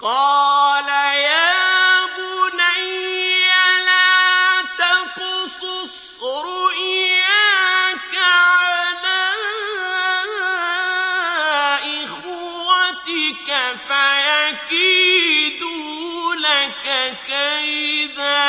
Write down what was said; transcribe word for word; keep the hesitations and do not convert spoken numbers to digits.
قال يا بني لا تقصص رؤياك على إخوتك فيكيدوا لك كيدا